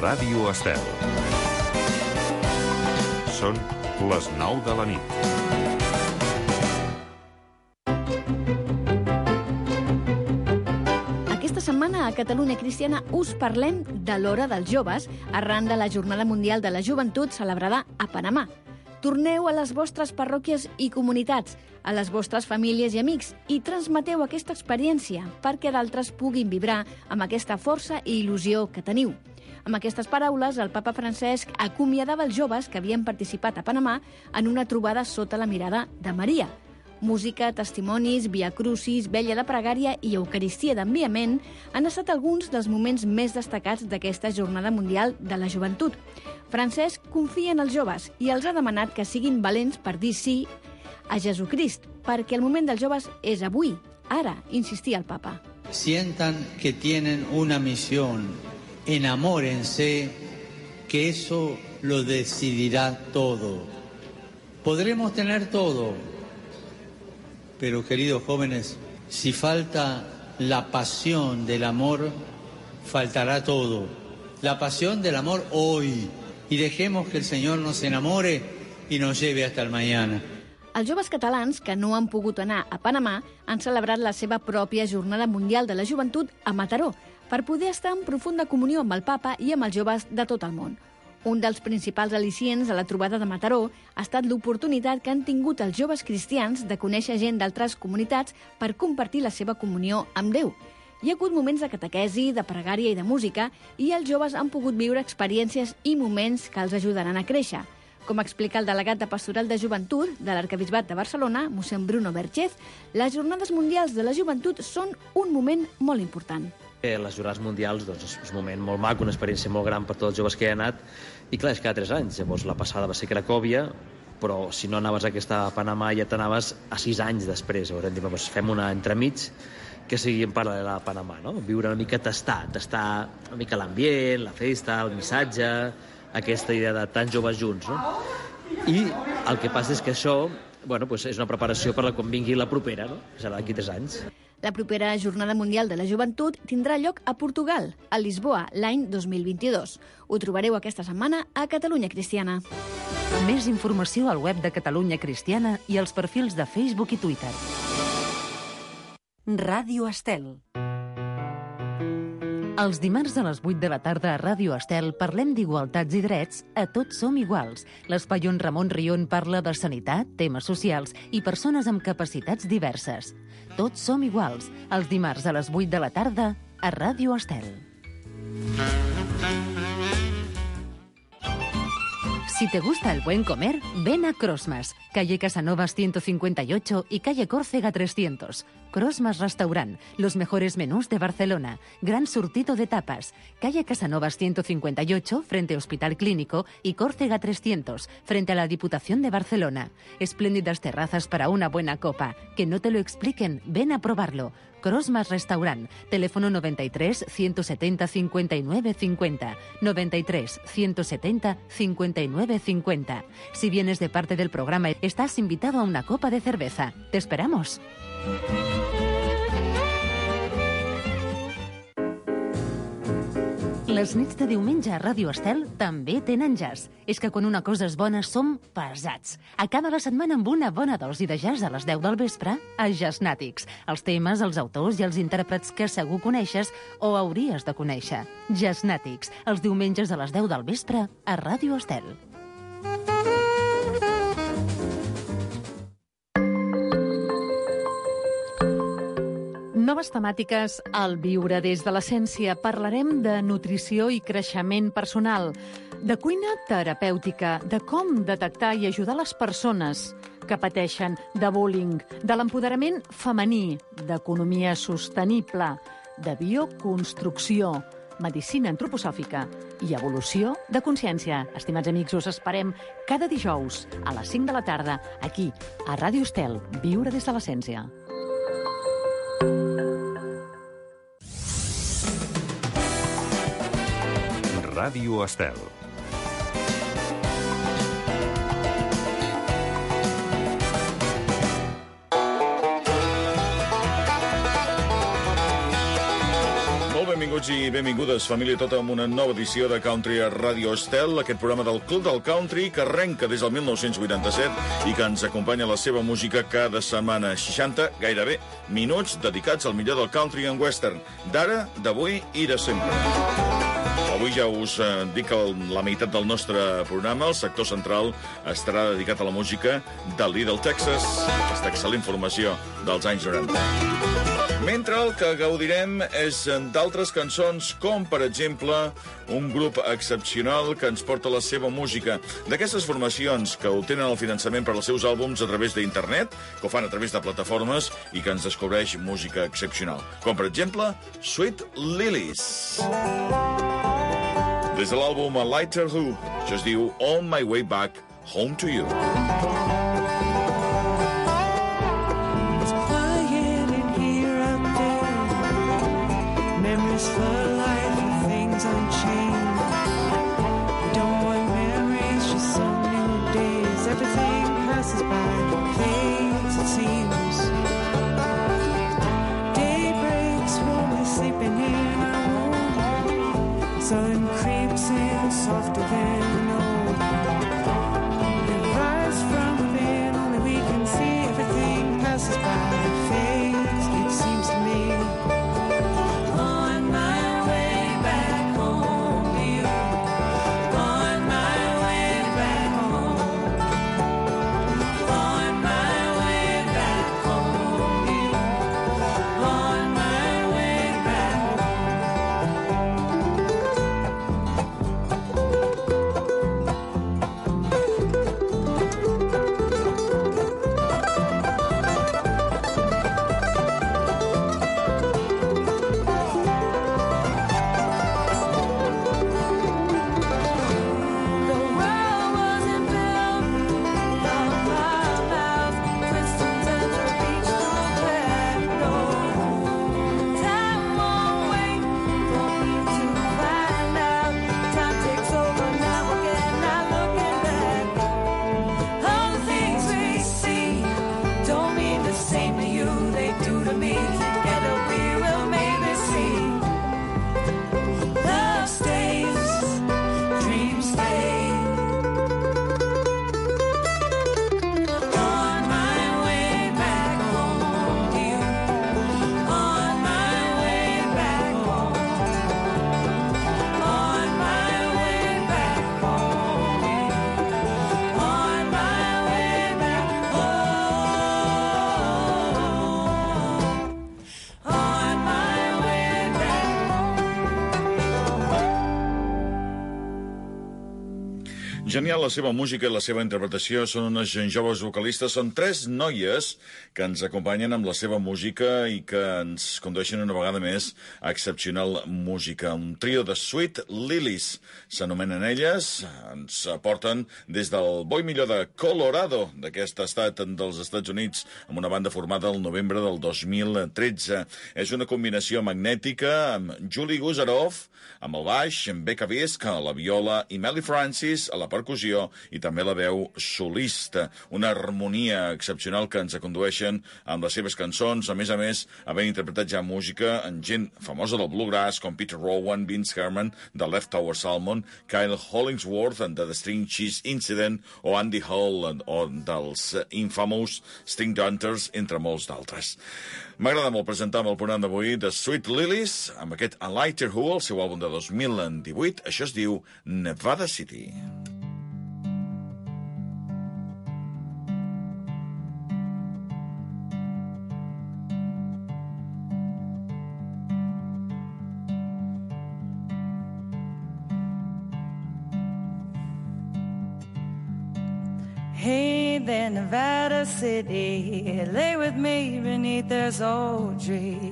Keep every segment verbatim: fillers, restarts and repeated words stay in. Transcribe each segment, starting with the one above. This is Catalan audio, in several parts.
Ràdio Estel. Són les nou de la nit. Aquesta setmana a Catalunya Cristiana us parlem de l'Hora dels Joves arran de la Jornada Mundial de la Joventut celebrada a Panamà. Torneu a les vostres parròquies i comunitats, a les vostres famílies i amics, i transmeteu aquesta experiència perquè d'altres puguin vibrar amb aquesta força i il·lusió que teniu. Amb aquestes paraules, el papa Francesc acomiadava els joves que havien participat a Panamà en una trobada sota la mirada de Maria. Música, testimonis, via crucis, vella de pregària i eucaristia d'enviament han estat alguns dels moments més destacats d'aquesta Jornada Mundial de la Joventut. Francesc confia en els joves i els ha demanat que siguin valents per dir sí a Jesucrist, perquè el moment dels joves és avui, ara, insistia el papa. Sientan que tienen una misión, enamórense, que eso lo decidirá todo. Podremos tener todo, pero queridos jóvenes, si falta la pasión del amor, faltará todo. La pasión del amor hoy. Y dejemos que el Señor nos enamore y nos lleve hasta el mañana. Els joves catalans que no han pogut anar a Panamà han celebrat la seva pròpia Jornada Mundial de la Joventut a Mataró per poder estar en profunda comunió amb el papa i amb els joves de tot el món. Un dels principals al·licients a la trobada de Mataró ha estat l'oportunitat que han tingut els joves cristians de conèixer gent d'altres comunitats per compartir la seva comunió amb Déu. Hi ha hagut moments de catequesi, de pregària i de música, i els joves han pogut viure experiències i moments que els ajudaran a créixer. Com explica el delegat de Pastoral de Joventut de l'Arquebisbat de Barcelona, mossèn Bruno Vergés, les Jornades Mundials de la Joventut són un moment molt important. Les Jornades Mundials doncs, és un moment molt maco, una experiència molt gran per tots els joves que hi ha anat, i clar, és cada tres anys. Llavors la passada va ser Cracòvia, però si no anaves a aquesta a Panamà ja t'anaves a sis anys després. Llavors hem dit, doncs, fem una entremig que sigui en paral·lel a Panamà, no? Viure una mica, tastar, tastar una mica l'ambient, la festa, el missatge, aquesta idea de tants joves junts, no? I el que passa és que això, bueno, doncs és una preparació per la quan vingui la propera, no? Serà d'aquí tres anys. La propera Jornada Mundial de la Joventut tindrà lloc a Portugal, a Lisboa, l'any dos mil vint-i-dos. Ho trobareu aquesta setmana a Catalunya Cristiana. Més informació al web de Catalunya Cristiana i als perfils de Facebook i Twitter. Ràdio Estel. Els dimarts a les vuit de la tarda a Ràdio Estel parlem d'igualtats i drets a Tots som iguals. L'espai on Ramon Rion parla de sanitat, temes socials i persones amb capacitats diverses. Tots som iguals, els dimarts a les vuit de la tarda a Ràdio Estel. Si te gusta el buen comer, ven a Crosmas, calle Casanovas ciento cincuenta y ocho y calle Córcega trescientos. Crosmas Restaurant, los mejores menús de Barcelona, gran surtido de tapas. Calle Casanovas ciento cincuenta y ocho, frente a Hospital Clínico, y Córcega trescientos, frente a la Diputación de Barcelona. Espléndidas terrazas para una buena copa. Que no te lo expliquen, ven a probarlo. Crosmas Restaurant, teléfono noventa y tres, ciento setenta, cincuenta y nueve, cincuenta, noventa y tres, ciento setenta, cincuenta y nueve, cincuenta. Si vienes de parte del programa, estás invitado a una copa de cerveza. ¡Te esperamos! Les nits de diumenge a Ràdio Estel també tenen jazz. És que quan una cosa és bona som pesats. Acaba la setmana amb una bona dosi de jazz a les deu del vespre a Jazznàtics. Els temes, els autors i els intèrprets que segur coneixes o hauries de conèixer. Jazznàtics, els diumenges a les deu del vespre a Ràdio Estel. Noves temàtiques al Viure des de l'Essència. Parlarem de nutrició i creixement personal, de cuina terapèutica, de com detectar i ajudar les persones que pateixen de bullying, de l'empoderament femení, d'economia sostenible, de bioconstrucció, medicina antroposòfica i evolució de consciència. Estimats amics, us esperem cada dijous a les cinc de la tarda aquí, a Ràdio Estel, Viure des de l'Essència. Ràdio Estel. Molt bé, Benvinguts i benvingudes, família tota, amb una nova edició de Country a Radio Estel, aquest programa del Club del Country que arrenca des del mil nou-cents vuitanta-set i que ens acompanya la seva música cada setmana. seixanta, gairebé, minuts dedicats al millor del country and western, d'ara, d'avui i de sempre. Avui ja us eh, dic que la meitat del nostre programa, el sector central, estarà dedicat a la música de Little Texas, aquesta excel·lent formació dels anys noranta. Mentre el que gaudirem és d'altres cançons, com, per exemple, un grup excepcional que ens porta la seva música. D'aquestes formacions que obtenen el finançament per als seus àlbums a través d'internet, que ho fan a través de plataformes i que ens descobreix música excepcional. Com, per exemple, Sweet Lilies. Des de l'àlbum A Lighter Who, això es diu On My Way Back Home to You. Memories for life and things unchanged. We don't want memories, just some new days. Everything passes by, fades it seems. Day breaks when we're sleeping in our room. Sun creeps in softer than old. We rise from within, only we can see. Everything passes by, fades it seems to me. Genial la seva música i la seva interpretació. Són unes joves vocalistes, són tres noies que ens acompanyen amb la seva música i que ens condueixen una vegada més a excepcional música. Un trio de Sweet Lilies s'anomenen elles, ens aporten des del bo i millor de Colorado, d'aquest estat dels Estats Units, amb una banda formada el novembre del dos mil tretze. És una combinació magnètica amb Julie Guzarov, amb el baix, amb Becca Bisk, a la viola, i Melly Francis, a la percussió, i també la veu solista. Una harmonia excepcional que ens condueixen amb les seves cançons, a més a més, havent interpretat ja música en gent famosa del bluegrass, com Peter Rowan, Vince Herman, de Leftover Salmon, Kyle Hollingsworth, de The String Cheese Incident, o Andy Hall, o dels Infamous String Hunters, entre molts d'altres. M'agrada molt presentar amb el programa d'avui de Sweet Lilies, amb aquest A Lighter Who, el seu àlbum de dos mil divuit. Això es diu Nevada City. Hey there, Nevada City, lay with me beneath this old tree.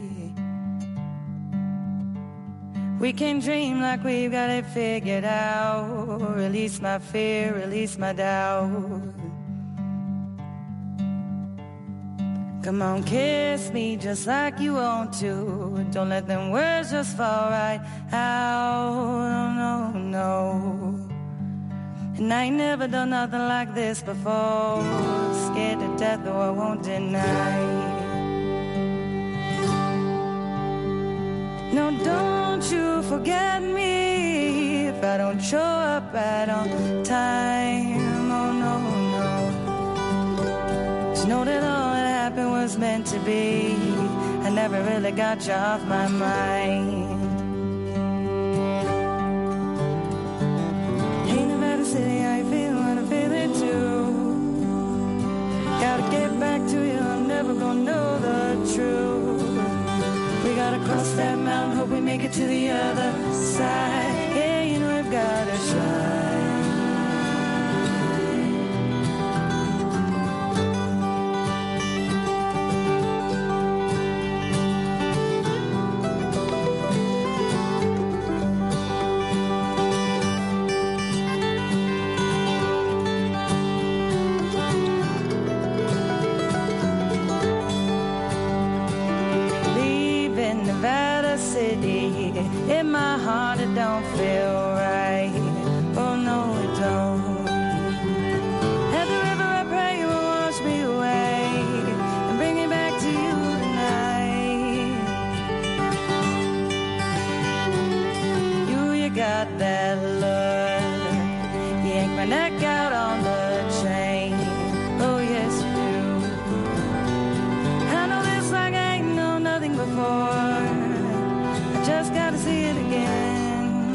We can dream like we've got it figured out. Release my fear, release my doubt. Come on, kiss me just like you want to. Don't let them words just fall right out. No, no, no. And I ain't never done nothing like this before. Scared to death, though I won't deny. No, don't don't you forget me if I don't show up right on time. Oh no, no. Just know that all that happened was meant to be. I never really got you off my mind. Hey, Nevada City, how you feel when I feel it too? Gotta get back to you, I'm never gonna know the truth. We gotta cross that mountain, hope we make it to the other side. Yeah, you know we've gotta try. In my heart it don't feel right. Oh no it don't. At the river I pray you will wash me away and bring me back to you tonight. You, you got that lure. You yank my neck out on the chain. Oh yes you do. I know this like I ain't known nothing before. Just gotta see it again.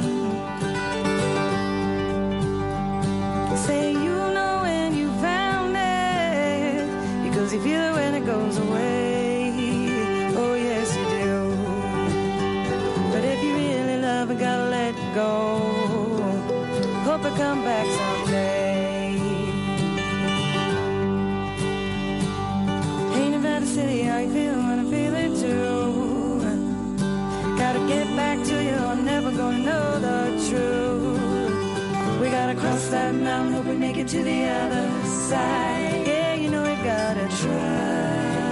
Say you know when you found it, because you feel it when it goes away. Oh yes you do. But if you really love it, gotta let it go. Hope it come back someday. Hey Nevada City, how you feel when I feel it too? Gotta get back to you, I'm never gonna know the truth. We gotta cross that mountain, hope we make it to the other side. Yeah, you know we gotta try.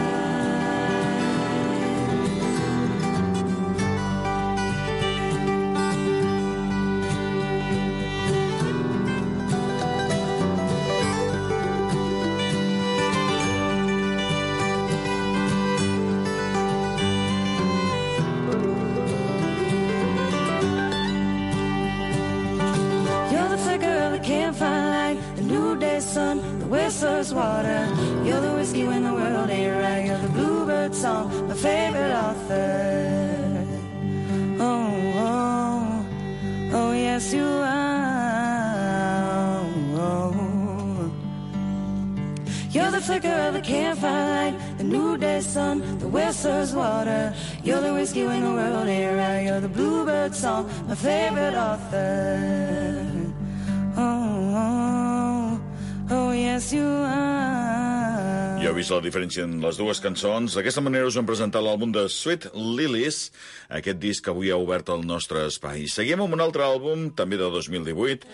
Sun, the whistler's water. You're the whiskey when the world ain't right. You're the bluebird song, my favorite author. Oh, oh, oh yes you are. Oh, oh. You're the flicker of the campfire light, the new day sun, the whistler's water. You're the whiskey when the world ain't right. You're the bluebird song, my favorite author. Oh, oh. Oh, yes, you are. Ja heu vist la diferència en les dues cançons. D'aquesta manera us hem presentat l'àlbum de Sweet Lilies, aquest disc que avui ha obert el nostre espai. Seguim amb un altre àlbum, també de dos mil divuit.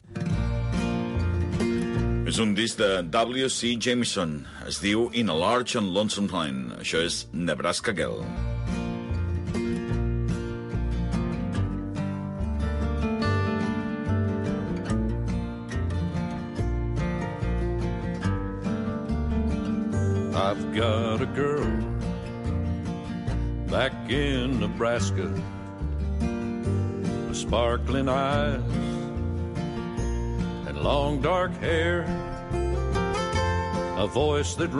És un disc de W C Jameson. Es diu In a Large and Lonesome Plain. Això és Nebraska Girl. I've got a girl back in Nebraska with sparkling eyes and long dark hair, a voice that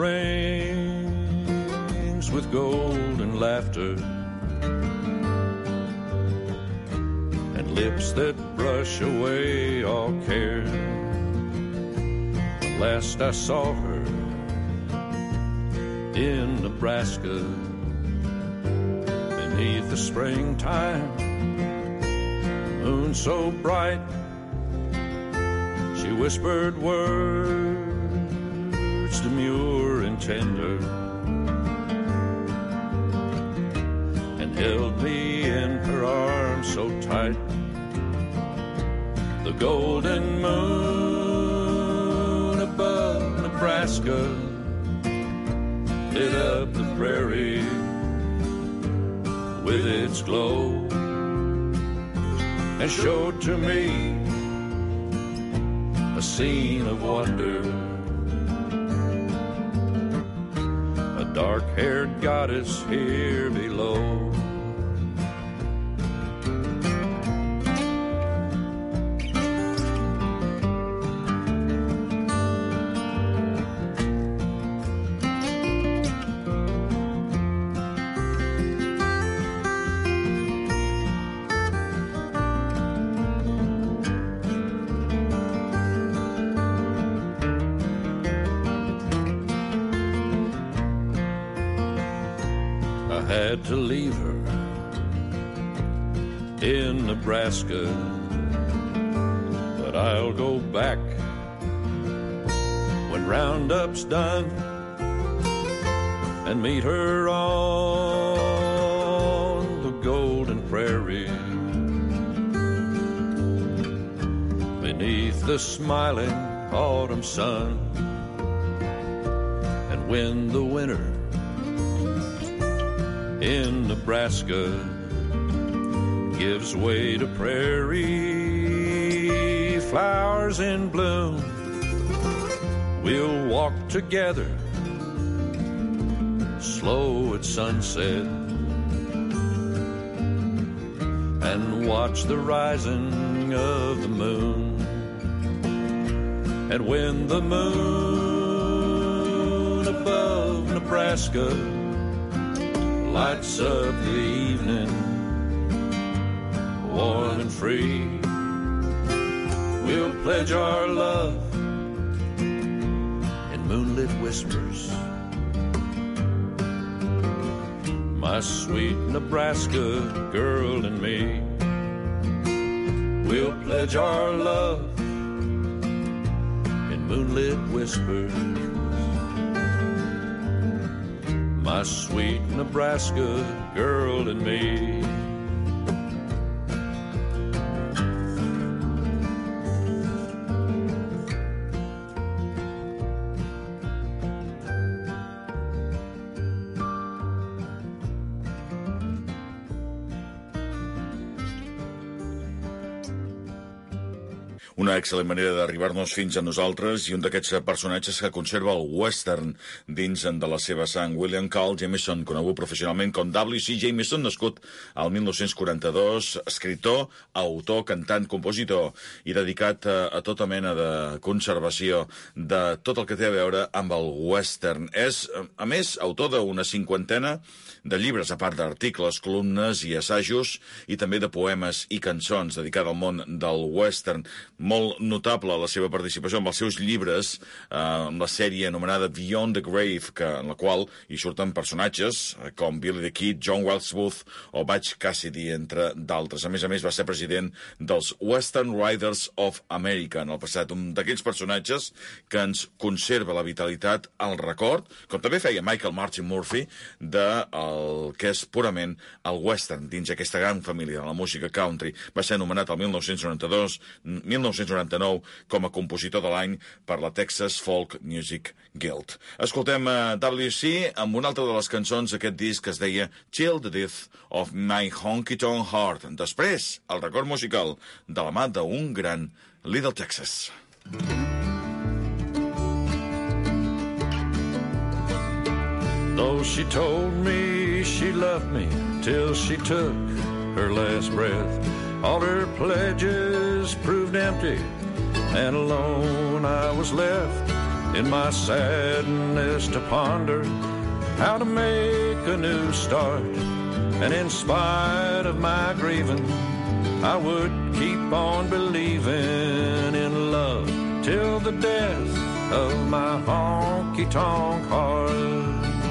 rings with golden laughter, and lips that brush away all care. The last I saw her in Nebraska, beneath the springtime moon so bright, she whispered words demure and tender, and held me in her arms so tight. The golden moon above Nebraska lit up the prairie with its glow, and showed to me a scene of wonder. A dark-haired goddess here below. had to leave her in Nebraska, but I'll go back when Roundup's done and meet her on the golden prairie beneath the smiling autumn sun. And when the winter in Nebraska gives way to prairie flowers in bloom, we'll walk together slow at sunset and watch the rising of the moon. And when the moon above Nebraska lights up the evening warm and free, we'll pledge our love in moonlit whispers. My sweet Nebraska girl and me, we'll pledge our love in moonlit whispers. My sweet Nebraska girl and me. Una excel·lent manera d'arribar-nos fins a nosaltres i un d'aquests personatges que conserva el western dins de la seva sang. William Carl Jameson, conegut professionalment com W C Jameson, nascut al mil nou-cents quaranta-dos, escriptor, autor, cantant, compositor i dedicat a, a tota mena de conservació de tot el que té a veure amb el western. És, a més, autor d'una cinquantena de llibres, a part d'articles, columnes i assajos, i també de poemes i cançons dedicada al món del western. Molt notable la seva participació amb els seus llibres, eh, amb la sèrie anomenada Beyond the Grave, que, en la qual hi surten personatges eh, com Billy the Kid, John Wilkes Booth o Butch Cassidy, entre d'altres. A més a més, va ser president dels Western Riders of America en el passat, un d'aquells personatges que ens conserva la vitalitat al record, com també feia Michael Martin Murphey, de el que és purament el western dins aquesta gran família de la música country. Va ser anomenat el mil nou-cents noranta-dos, mil nou-cents noranta-nou com a compositor de l'any per la Texas Folk Music Guild. Escoltem a W C amb una altra de les cançons d'aquest disc que es deia Chill the Death of My Honky Tonk Heart. Després, el record musical de la mà d'un gran Little Texas. Though she told me she loved me till she took her last breath, all her pledges proved empty, and alone I was left in my sadness to ponder how to make a new start. And in spite of my grieving, I would keep on believing in love till the death of my honky-tonk heart.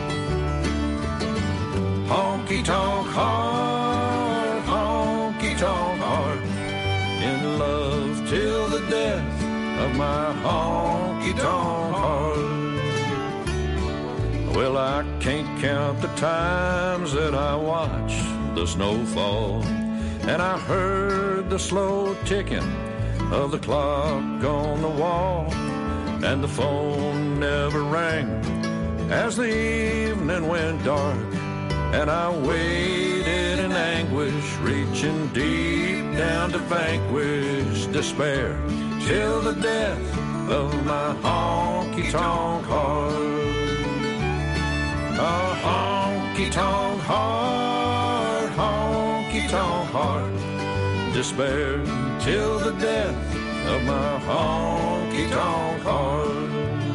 Honky-tonk heart, honky-tonk heart, in love till the death of my honky-tonk heart. Well, I can't count the times that I watched the snow fall, and I heard the slow ticking of the clock on the wall, and the phone never rang as the evening went dark. And I waited in anguish, reaching deep down to vanquish despair, till the death of my honky-tonk heart. A honky-tonk heart, honky-tonk heart, despair till the death of my honky-tonk heart.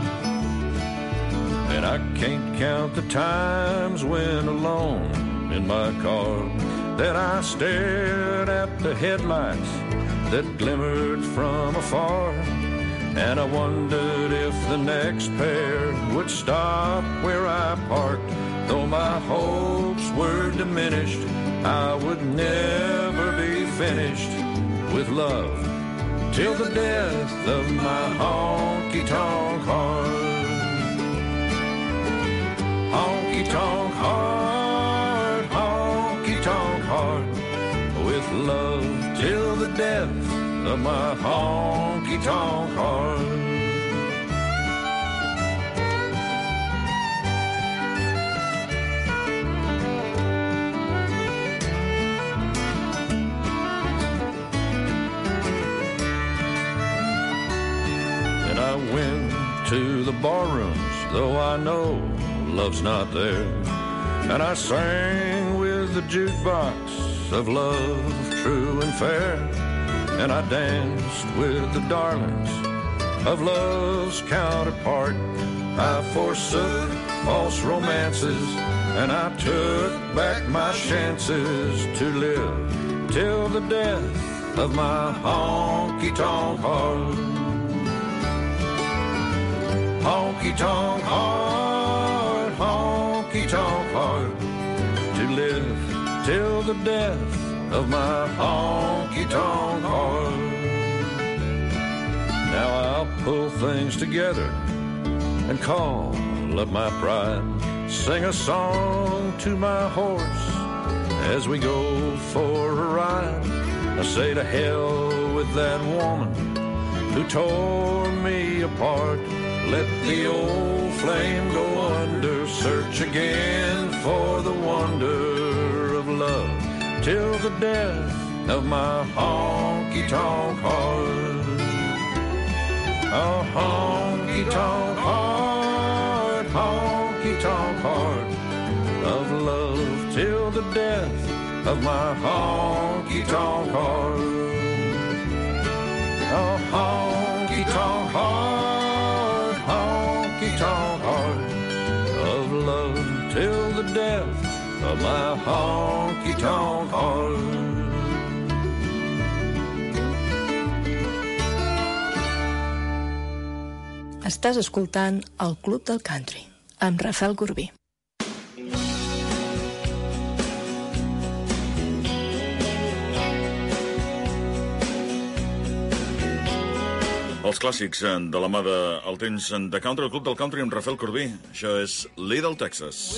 And I can't count the times when alone in my car that I stared at the headlights that glimmered from afar, and I wondered if the next pair would stop where I parked Though my hopes were diminished, I would never be finished with love till the death of my honky-tonk heart. Honky-tonk heart, honky-tonk heart, with love till the death of my honky-tonk heart. I went to the barrooms, though I know love's not there. And I sang with the jukebox of love, true and fair. And I danced with the darlings of love's counterpart. I forsook false romances, and I took back my chances to live till the death of my honky-tonk heart. Honky-tonk heart, honky-tonk heart, to live till the death of my honky-tonk heart. Now I'll pull things together and call up my pride, sing a song to my horse as we go for a ride. I say to hell with that woman who tore me apart. Let the old flame go under, search again for the wonder of love, till the death of my honky-tonk heart. A honky-tonk heart, honky-tonk heart, of love till the death of my honky-tonk heart. A honky-tonk heart, honky-tonk heart, of love till the death of my honky-tonk heart. Estàs escoltant el Club del Country amb Rafael Corbí. Els clàssics de la mà de el temps de country, el Club del Country amb Rafael Corbí. Això és Little Texas.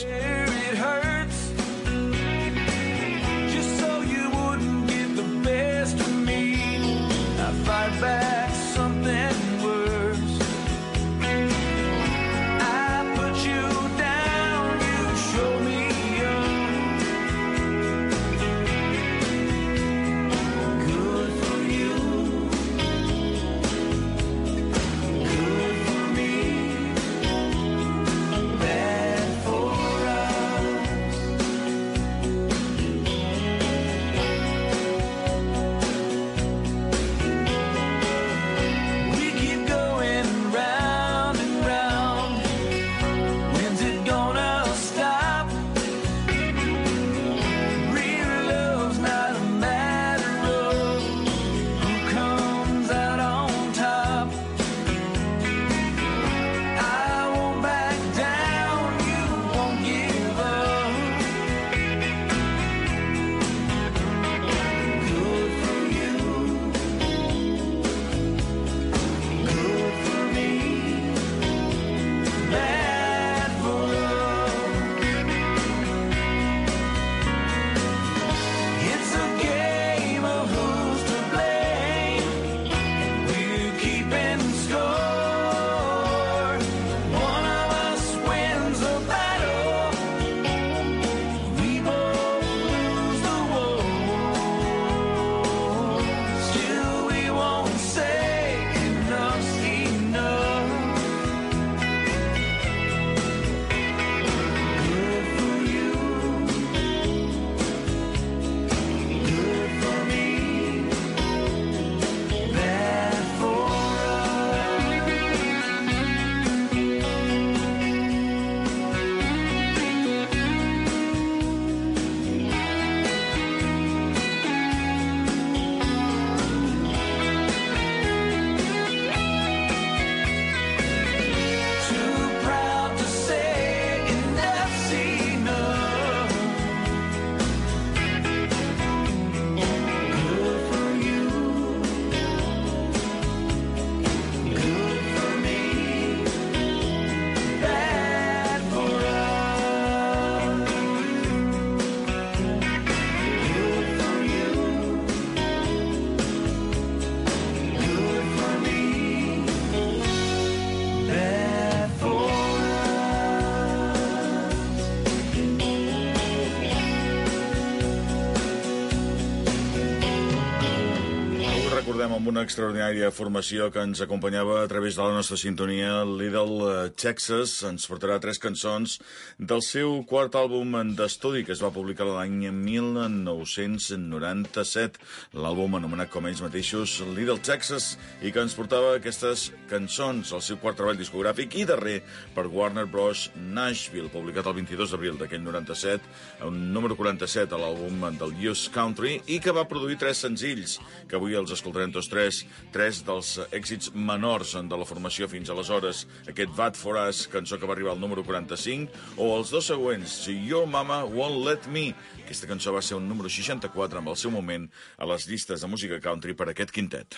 recordem amb una extraordinària formació que ens acompanyava a través de la nostra sintonia. Little Texas ens portarà tres cançons del seu quart àlbum d'estudi que es va publicar l'any mil nou-cents noranta-set. L'àlbum anomenat com ells mateixos Little Texas, i que ens portava aquestes cançons, el seu quart treball discogràfic i darrer per Warner Bros. Nashville, publicat el vint-i-dos d'abril d'aquell noranta-set, un número quaranta-set a l'àlbum del Youth Country, i que va produir tres senzills que avui els escoltarem tots tres, tres dels èxits menors de la formació fins aleshores. Aquest Bad For Us, cançó que va arribar al número quaranta-cinc, o els dos següents, Your Mama Won't Let Me. Aquesta cançó va ser un número seixanta-quatre amb el seu moment a les llistes de música country per aquest quintet.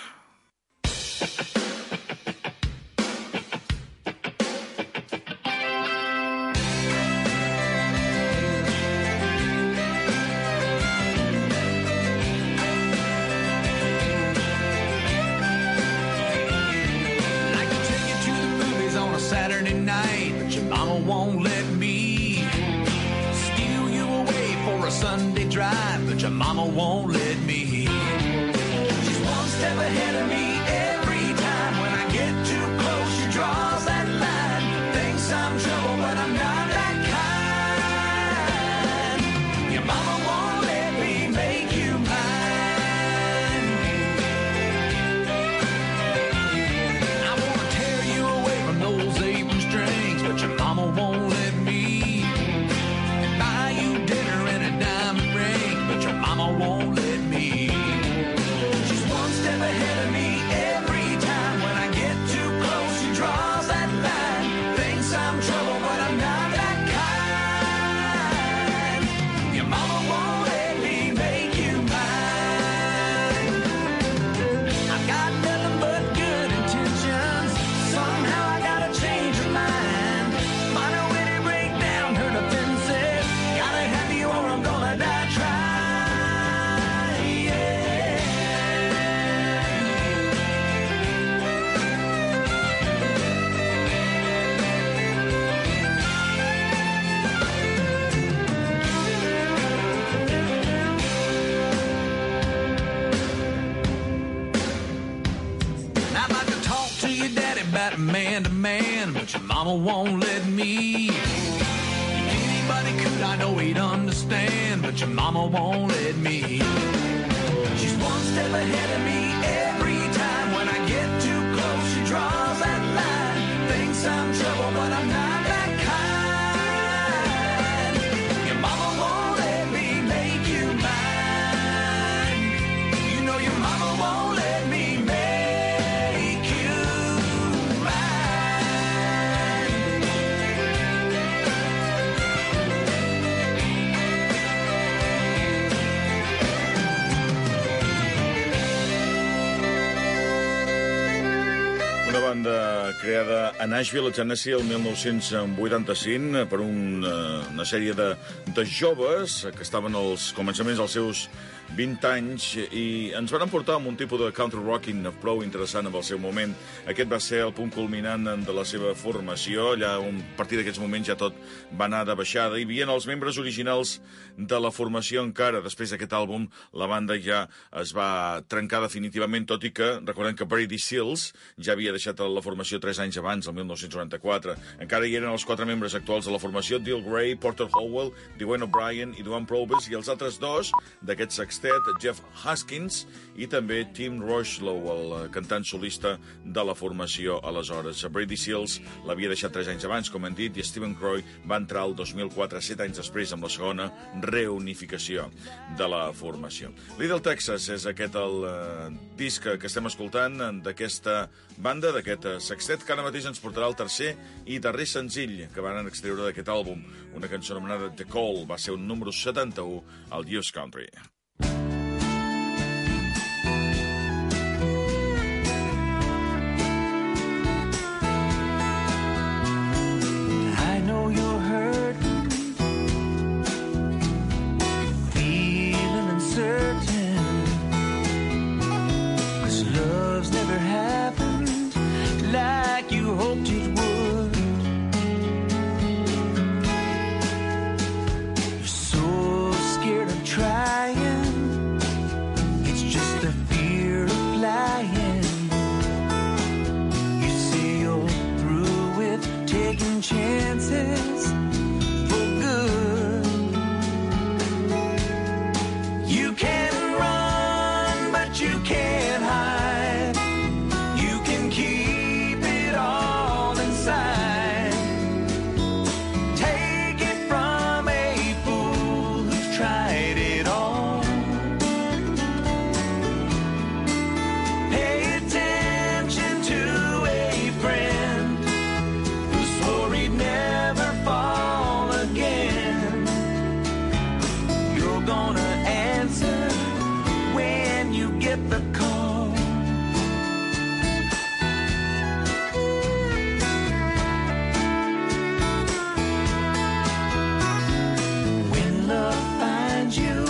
Saturday night, but your mama won't let me steal you away for a Sunday drive, but your mama won't let me. She's one step ahead of me every time. When I get too close, she draws that line. Thinks I'm trouble, but I'm not that kind. Your mama won't let me make you mine. I wanna tear you away from those apron strings, but your mama won't let me. Buy you dinner and a diamond ring, but your mama won't let me. She's one step ahead of me every time. When I get too close, she draws that line. Thinks I'm trouble, but I'm not that kind. Your mama won't let me make you mine. I've got nothing but good intentions. Somehow I gotta change her mind. Minor witty breakdown, her defenses. Gotta have you or I'm gonna die trying. Yeah. I'd like to talk to your daddy about man to man, but your mama won't let me. If anybody could, I know he'd understand, but your mama won't let me. She's one step ahead of me every time. When I get too close, she draws that line. Thinks I'm trouble, but I'm not that kind. Your mama won't let me make you mine. You know your mama won't let me make you mine. Una banda creada a Nashville, a Tennessee, el mil nou-cents vuitanta-cinc per un, una sèrie de, de joves que estaven als començaments dels seus vint anys i ens van emportar amb un tipus de country rocking prou interessant en el seu moment. Aquest va ser el punt culminant de la seva formació. Allà, a partir d'aquests moments, ja tot va anar de baixada. Hi havia els membres originals de la formació encara. Després d'aquest àlbum, la banda ja es va trencar definitivament, tot i que, recordem que Brady Seals ja havia deixat la formació tres anys abans, el mil nou-cents noranta-quatre. Encara hi eren els quatre membres actuals de la formació, Dill Gray, Porter Howell, Dwayne O'Brien i Duane Probus, i els altres dos d'aquest sextet, Jeff Haskins i també Tim Rushlow, el cantant solista de la formació aleshores. Brady Seals l'havia deixat tres anys abans, com hem dit, i Stephen Croy va entrar el dos mil quatre, set anys després, amb la segona reunificació de la formació. Little Texas és aquest el uh, disc que estem escoltant d'aquesta banda, d'aquest sextet, que ara mateix ens portarà el tercer i darrer senzill que van extreure d'aquest àlbum. Una cançó anomenada The Call, va ser un número setanta-u al Youth Country. I know you're hurting, feeling uncertain, 'cause love's never happened like you hoped it would. You're so scared of trying, it's just the fear of flying. the call. When love finds you,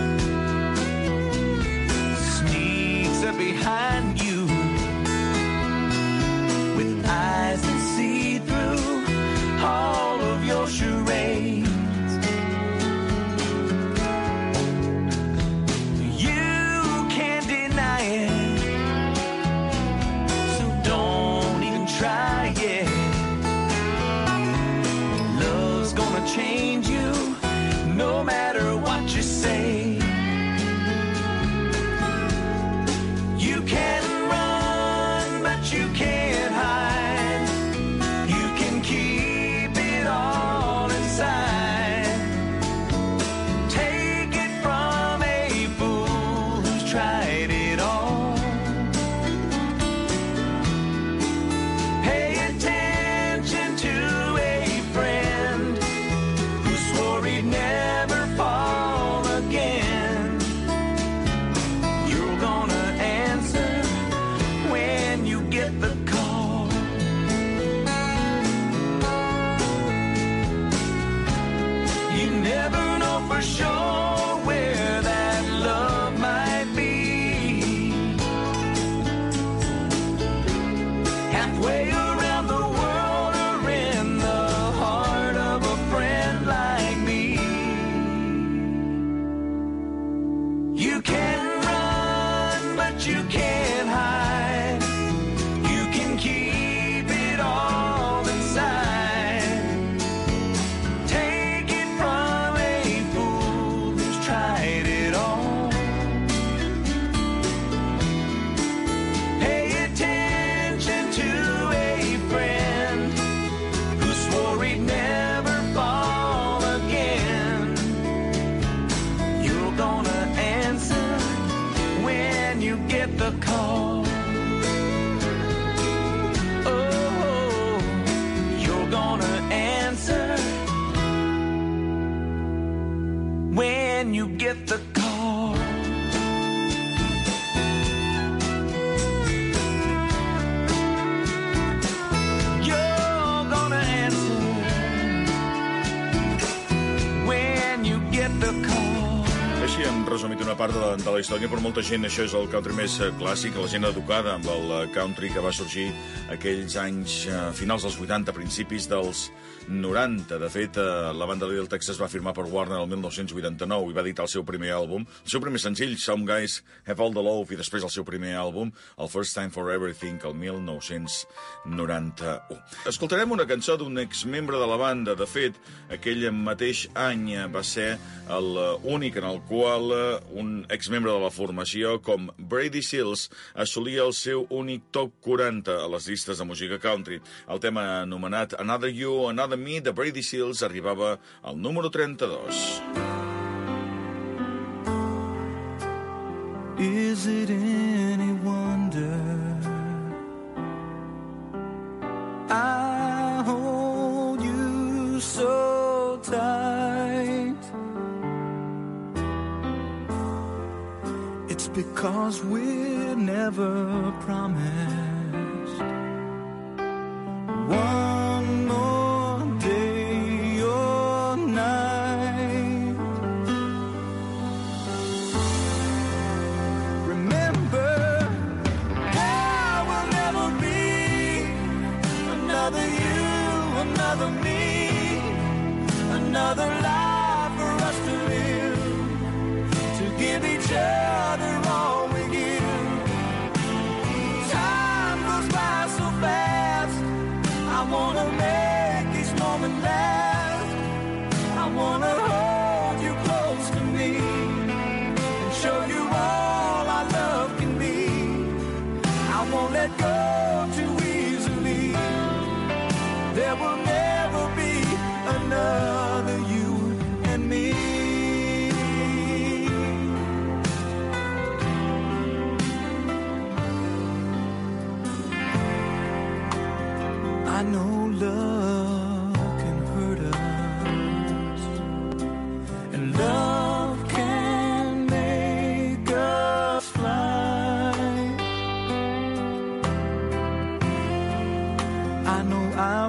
sneaks up behind you with eyes that see through all of your charades. You can't deny it, so don't even try it. Love's gonna change you no matter what you say. You can run, but you can't hide. You can keep it all inside. Take it from a fool who's tried it all. Pay attention to a friend who swore he'd never fall again. You're gonna answer when you get the call. You never know for sure where that love might be. Halfway around the world or in the heart of a friend like me. You can run, but you can't hide. You can keep it all inside. Take it from a fool who's tried it all. Pay attention to a friend who swore he'd never fall again. You're gonna answer when you get the call. Oh, you're gonna answer when you get the call. You're gonna answer when you get the call. Així hem resumit una part de la, de la història. Per molta gent això és el country més eh, clàssic, la gent educada amb el eh, country que va sorgir aquells anys eh, finals dels vuitanta, principis dels noranta. De fet, eh, la banda Little Texas va firmar per Warner el mil nou-cents vuitanta-nou i va editar el seu primer àlbum, el seu primer senzill, Some Guys Have All the Love, i després el seu primer àlbum, el First Time for Everything, el mil nou-cents noranta-u. Escoltarem una cançó d'un exmembre de la banda. De fet, aquell mateix any va ser l'únic en el qual eh, un exmembre de la formació com Brady Seals assolia el seu únic top quaranta a les llistes de música country. El tema anomenat Another You, Another Me, de Brady Seals, arribava al número trenta-dos. Is it any wonder I hold you so tight? It's because we're never promised one more day or night. Remember, there will never be another you, another me, another life for us to live, to give each other all we give. Time goes by so fast, I wanna make each moment last. I wanna hold you close to me and show you all our love can be. I won't let go too easily. There will never be another you and me. I know love can hurt us, and love can make us fly.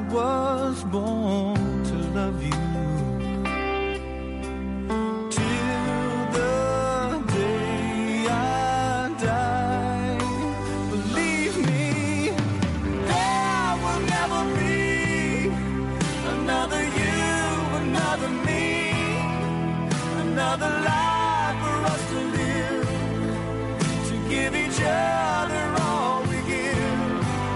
was born to love you. Another life for us to live, to give each other all we give.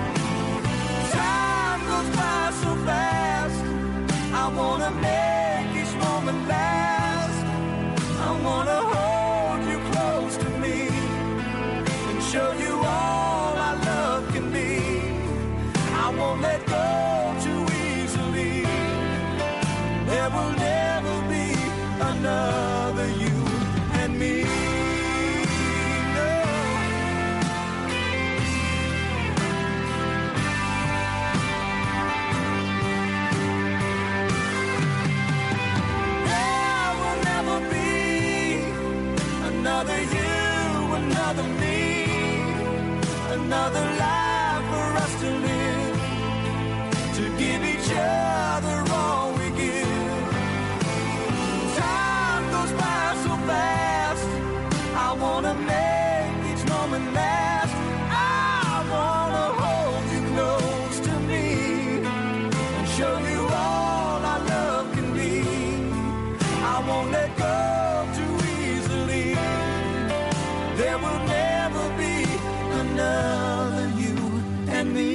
Time goes by so fast, I wanna make each moment last. I wanna hold you close to me and show you all our love can be. I won't let go too easily. There will never be another you and me. No. There will never be another you, another me, another life for us to live, to give each other all we give. Time goes by so fast, I wanna make each moment last. I wanna hold you close to me and show you all our love can be. I won't let go too easily. There will never be another you and me.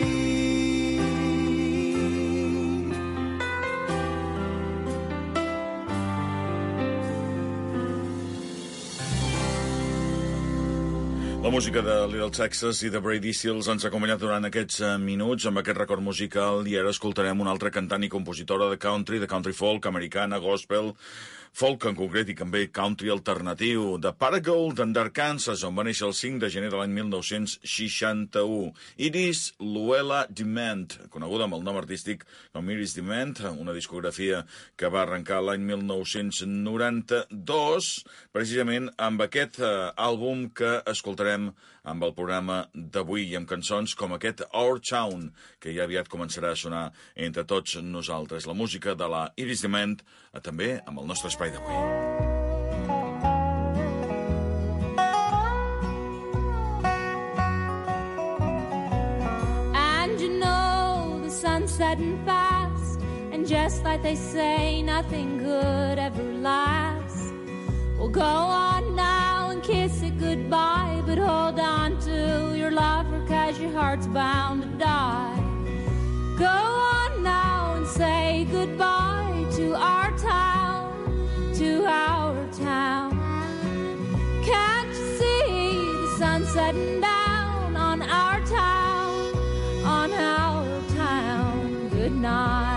La música de Little Texas i de Brady Seals ens ha acompanyat durant aquests uh, minuts amb aquest record musical, i ara escoltarem una altra cantant i compositora de country, de country folk, americana, gospel, folk en concret i també country alternatiu, de Paragould en Arkansas, on va néixer el cinc de gener de l'any mil nou-cents seixanta-u. Iris Luella Dement, coneguda amb el nom artístic com Iris Dement, una discografia que va arrencar l'any mil nou-cents noranta-dos, precisament amb aquest uh, àlbum que escoltarem amb el programa d'avui, i amb cançons com aquest Our Town, que ja aviat començarà a sonar entre tots nosaltres. La música de la Iris Dement, eh, també amb el nostre espai d'avui. And you know the sun's setting fast, and just like they say, nothing good ever lasts. Well, go on now and kiss it goodbye, but hold on to your lover, 'cause your heart's bound to die. Go on now and say goodbye to our town, to our town. Can't you see the sun setting down on our town, on our town? Good night.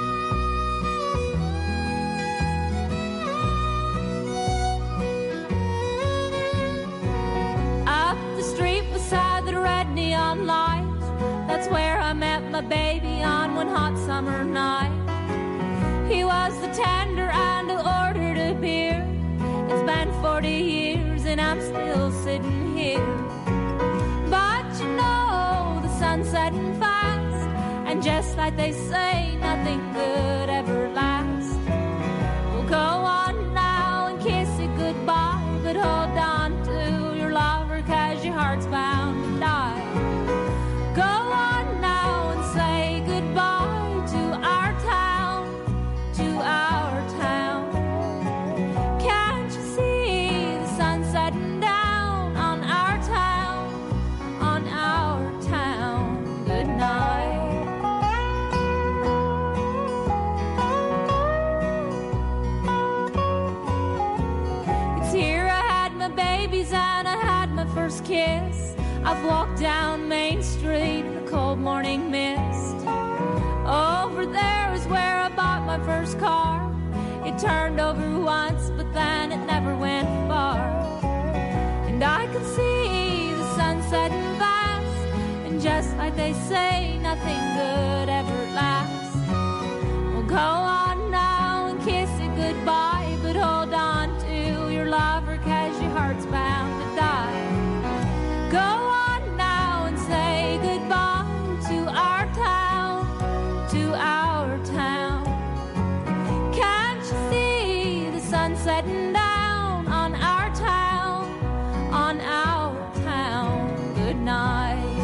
Up the street beside the red neon light, that's where I met my baby on one hot summer night. He was the tender and I ordered a beer. It's been forty years and I'm still sitting here. But you know the sun's setting fast, and just like they say, nothing good ever lasts. Well, go on now and kiss it goodbye, but hold on to your lover, 'cause your heart's bound to die. Go on now and say goodbye to our town, to our town. Can't you see the sun setting down on our town, on our town? Good night. It's here I had my babies and I had my first kiss. I've walked down Main Street in the cold morning mist. Over there is where I bought my first car. It turned over once, but then it never went far. And I could see the sun setting fast, and just like they say, nothing good ever lasts. Well, go on now and kiss it goodbye, but hold on to your lover, 'cause your heart's bound to die. Go on now and say goodbye to our town, to our night.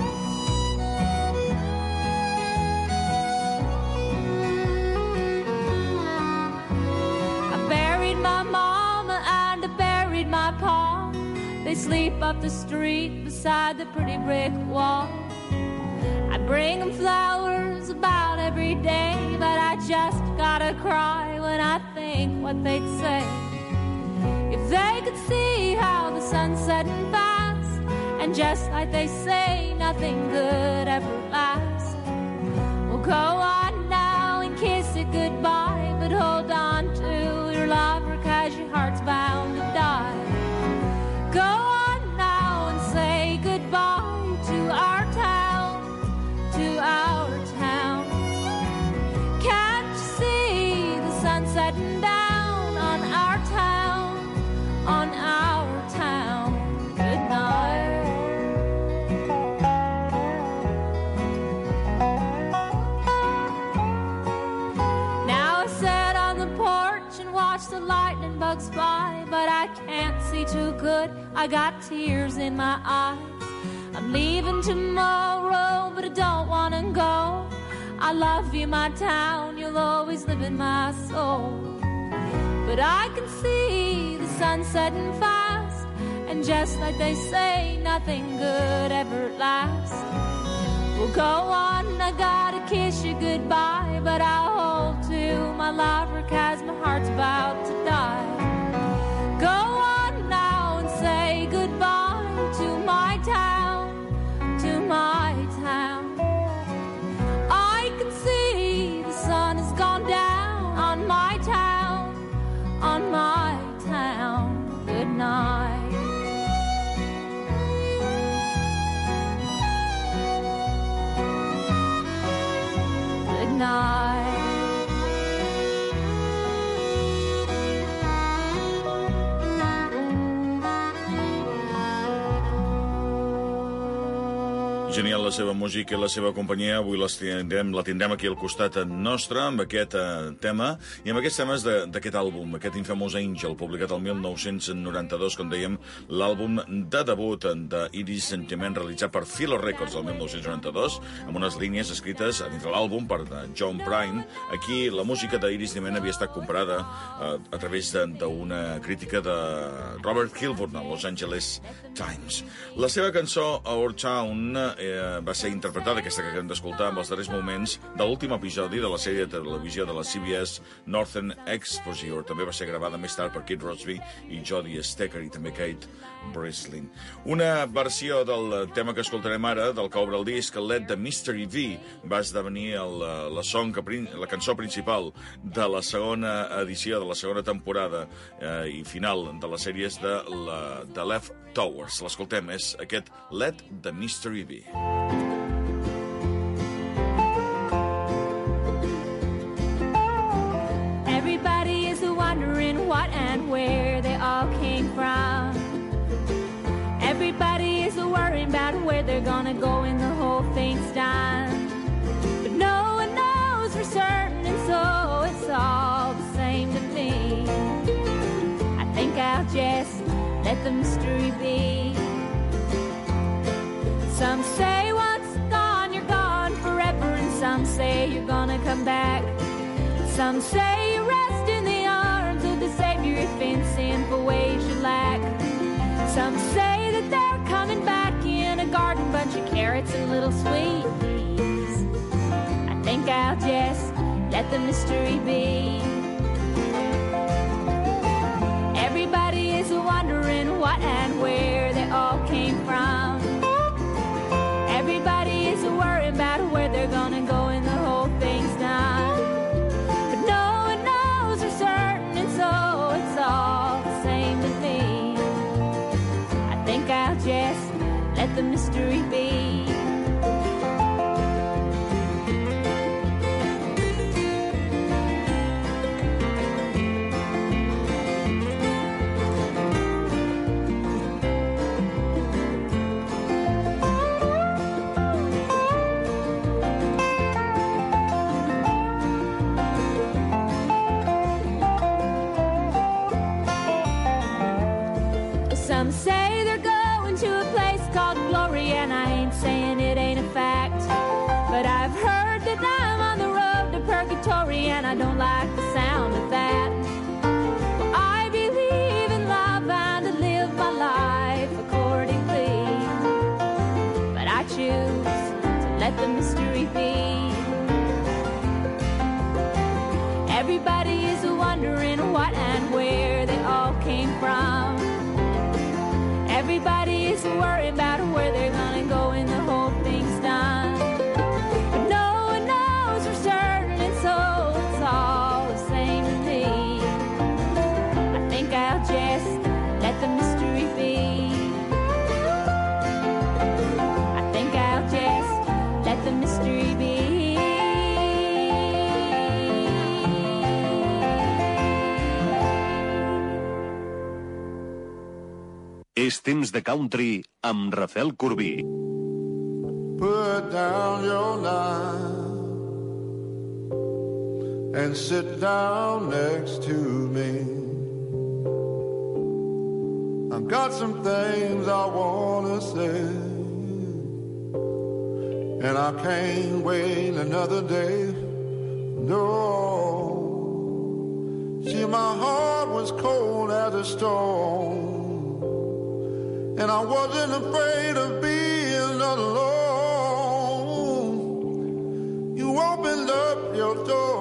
I buried my mama and I buried my pa. They sleep up the street beside the pretty brick wall. I bring them flowers about every day, but I just gotta cry when I think what they'd say. If they could see how the sun's setting fast, and just like they say, nothing good ever lasts. Well, go on now and kiss it goodbye, but hold on to your lover, 'cause your heart's bound to die. Go on now and say goodbye to our town, to our town. Can't you see the sun setting down on our town, on our town? Good night. Now I sit on the porch and watch the lightning bugs fly, but I can't see too good, I got tears in my eyes. I'm leaving tomorrow, but I don't wanna go. I love you, my town, you'll always live in my soul. But I can see the sun setting fast, and just like they say, nothing good ever lasts. Well, go on, I gotta kiss you goodbye, but I'll hold to my lover, 'cause my heart's about to die. Go on now and say goodbye to my town, to my town. I can see the sun has gone down on my town, on my town. Good night. Good night. Genial la seva música i la seva companyia. Avui les tindrem, la tindrem aquí al costat nostre amb aquest uh, tema i amb aquests temes d'aquest àlbum, aquest Infamous Angel, publicat el mil nou-cents noranta-dos, com dèiem, l'àlbum de debut d'Iris Sentiment, realitzat per Philo Records el mil nou-cents noranta-dos, amb unes línies escrites a dins de l'àlbum per John Prine. Aquí la música d'Iris Sentiment havia estat comprada uh, a través d'una crítica de Robert Kilburn a Los Angeles Times. La seva cançó, Our Town, eh, va ser interpretada, aquesta que acabem d'escoltar, amb els darrers moments de l'últim episodi de la sèrie de televisió de la C B S Northern Exposure. També va ser gravada més tard per Kid Rosby i Jodie Stecker i també Kate Breslin. Una versió del tema que escoltarem ara, del que obre el disc, Let the Mystery Be, va esdevenir el, la, song que, la cançó principal de la segona edició, de la segona temporada eh, i final de les sèries de, la, de Left Towers. L'escoltem, és aquest Let the Mystery Be. Everybody is wondering what and where they all came from. Everybody is worrying about where they're gonna go when the whole thing's done. But no one knows for certain, and so it's all the same to me. I think I'll just let the mystery be. Some say once gone, you're gone forever, and some say you're gonna come back. Some say you rest in the arms of the Savior if in sinful ways you lack. Some say that they're coming back in a garden, bunch of carrots and little sweet peas. I think I'll just let the mystery be. Everybody is wondering what and where they all came from. Everybody is worried about where they're gonna go when the whole thing's done. But no one knows for certain, and so it's all the same to me. I think I'll just let the mystery be. Some say they're going to a place called Glory, and És temps de country amb Rafael Corbí. Put down your knife and sit down next to me. I've got some things I wanna say, and I can't wait another day. No, see, my heart was cold as a stone, and I wasn't afraid of being alone. You opened up your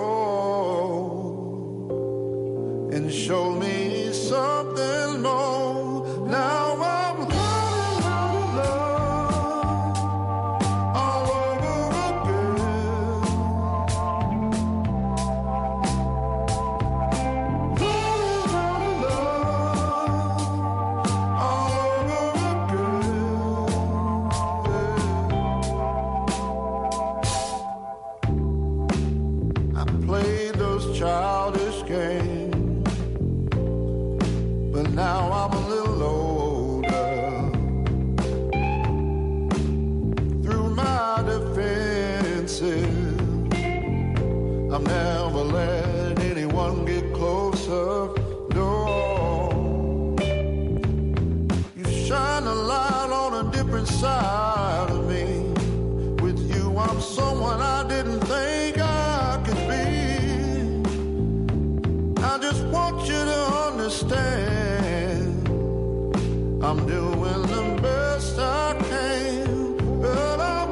door and showed me something more. Now I'm running out of love all over again. Running out of love all over again. I played those childish games, but now I'm a little I've never let anyone get closer, no. You shine a light on a different side of me. With you I'm someone I didn't think I could be. I just want you to understand I'm doing the best I can, but I'm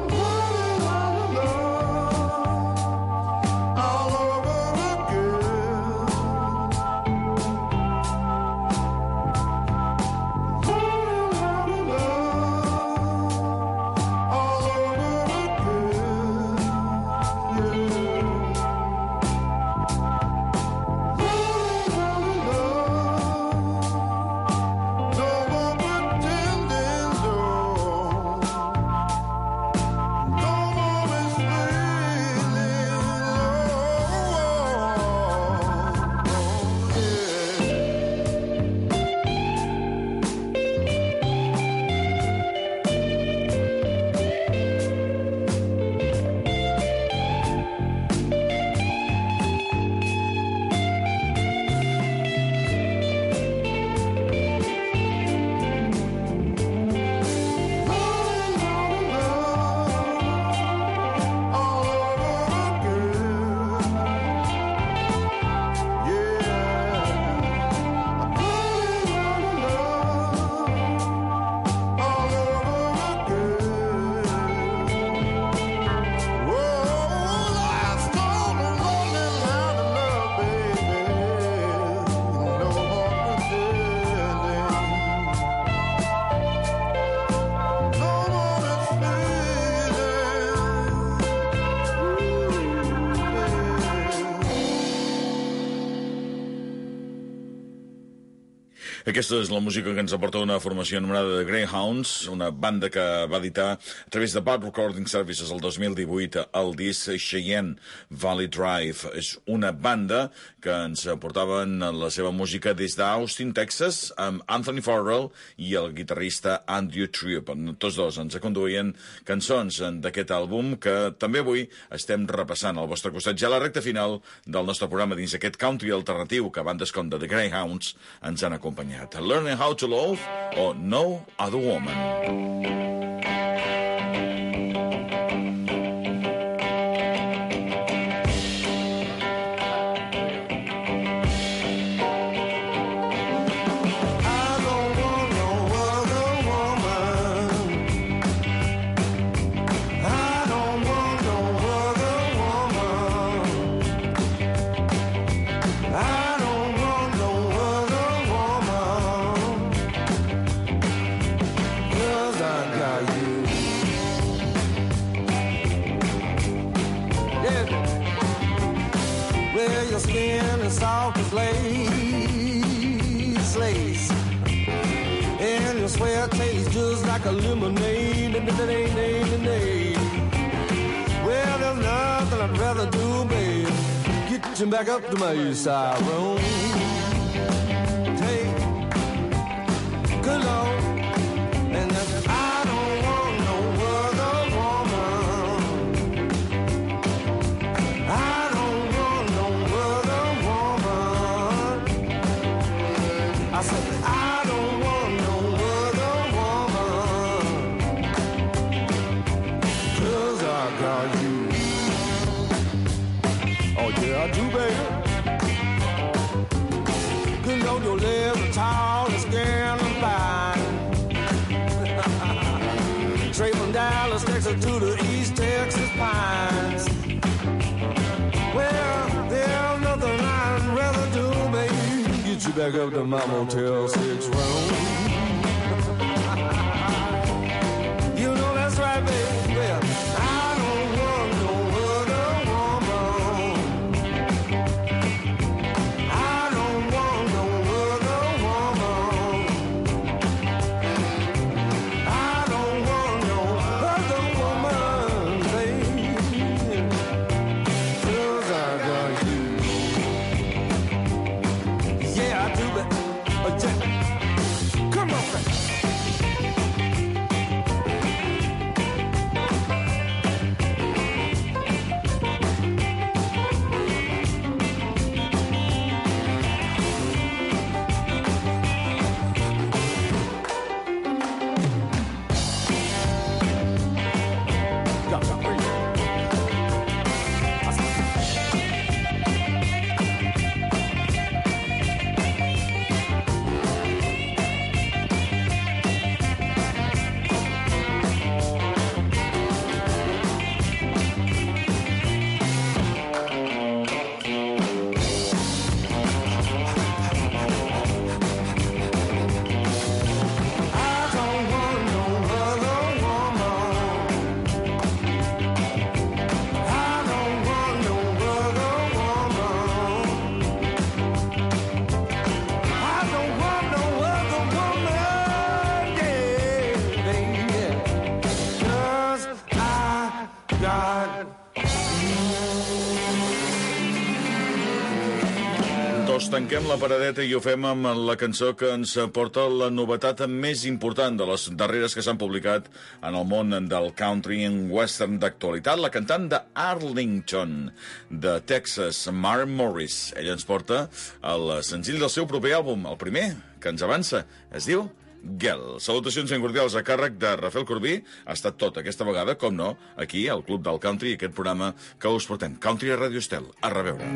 Aquesta és la música que ens aporta una formació anomenada The Greyhounds, una banda que va editar a través de Bad Recording Services el dos mil divuit el disc Cheyenne Valley Drive. És una banda que ens portaven la seva música des d'Austin, Texas, amb Anthony Farrell i el guitarrista Andrew Tripp. Tots dos ens conduïen cançons d'aquest àlbum que també avui estem repassant al vostre costat. Ja a la recta final del nostre programa dins aquest country alternatiu que bandes com The Greyhounds ens han acompanyat. Learning How to Love o No Other Woman. Soft as lace, lace, and your sweat tastes just like a lemonade. Well, there's nothing I'd rather do, babe. Get you back up to my side room. Take good Lord. straight from Dallas, Texas to the East Texas pines. Well, there's nothing I'd rather do, baby. Get you back up to my Motel six room. You know that's right, baby. Well, I don't want no other woman. I don't want no other woman. I don't want no other woman, baby. 'Cause I got you. Yeah, I do, but uh, just, come on, baby. Doncs tanquem la paradeta i ho fem amb la cançó que ens porta la novetat més important de les darreres que s'han publicat en el món del country and western d'actualitat. La cantant de Arlington, de Texas, Maren Morris. Ella ens porta el senzill del seu proper àlbum, el primer, que ens avança. Es diu Girl. Salutacions ben cordials a càrrec de Rafael Corbí. Ha estat tot aquesta vegada, com no, aquí al Club del Country, aquest programa que us portem. Country a Radio Estel. A reveure.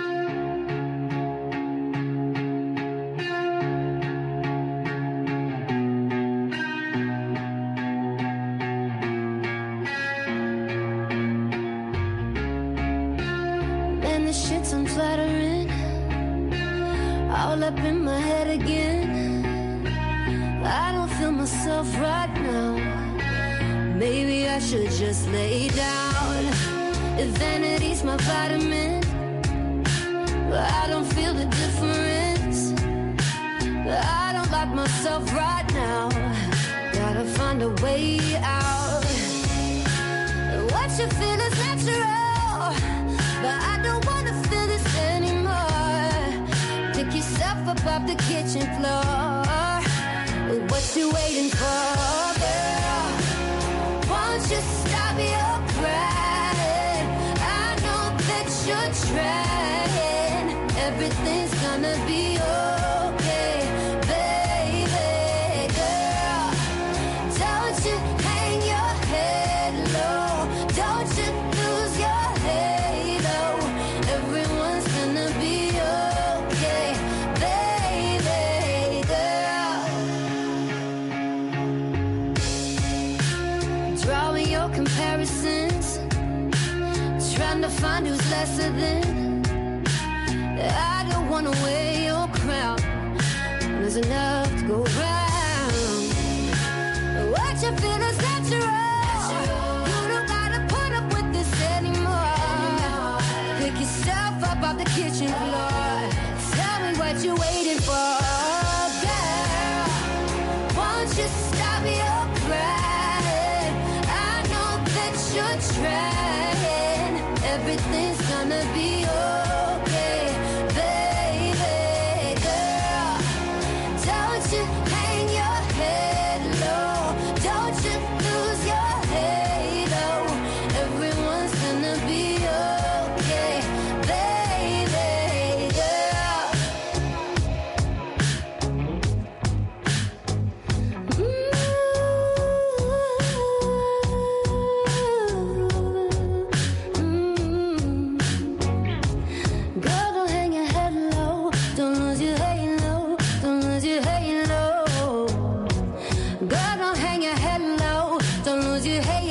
All up in my head again. I don't feel myself right now. Maybe I should just lay down. If vanity's my vitamin, I don't feel the difference. I don't like myself right now. Gotta find a way out. What you feel is natural, but I don't wanna feel this anymore. Pick yourself up off the kitchen floor. What you waiting for, girl? Won't you stop your crying? I know that you're trying. Everything's gonna be okay, baby girl. Don't you hang your head low. Don't you lose your halo. Everyone's gonna be okay, baby girl. Drawing your comparisons, trying to find who's lesser than. I don't wanna wear your crown. There's enough to go round. What you feel is natural. You don't gotta put up with this anymore. Pick yourself up off the kitchen floor. Tell me what you're waiting for, girl. Won't you stop your crying? I know that you're trying. Everything's gonna be okay, baby girl. Don't you hang your head low. Don't you lose your halo. Everyone's gonna be okay, baby girl. Ooh. 'cause you hate